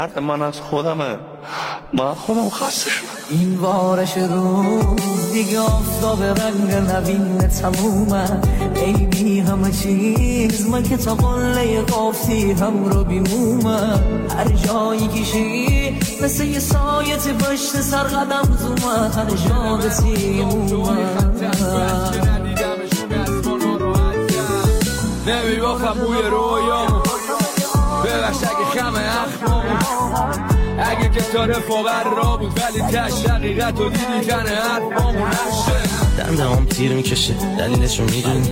درد من از خودمه، من خودم خسته شدم. این بارش روز دیگه آفتاب رنگ نوین تمومه، ای بی همه چیز من که تا قله قافتی هم رو بیمومه. هر جایی کشی مثل یه سایت پشت سر قدم زومه، هر جا بسیمومه. نمیبافم بوی رویامو، ببخش اگه خم اخمامو، اگه که تا رفاقر را بود ولی تش حقیقت و دیدی کنه حرفامو نشه. دنده هم تیر میکشه دلیلشو میدونی.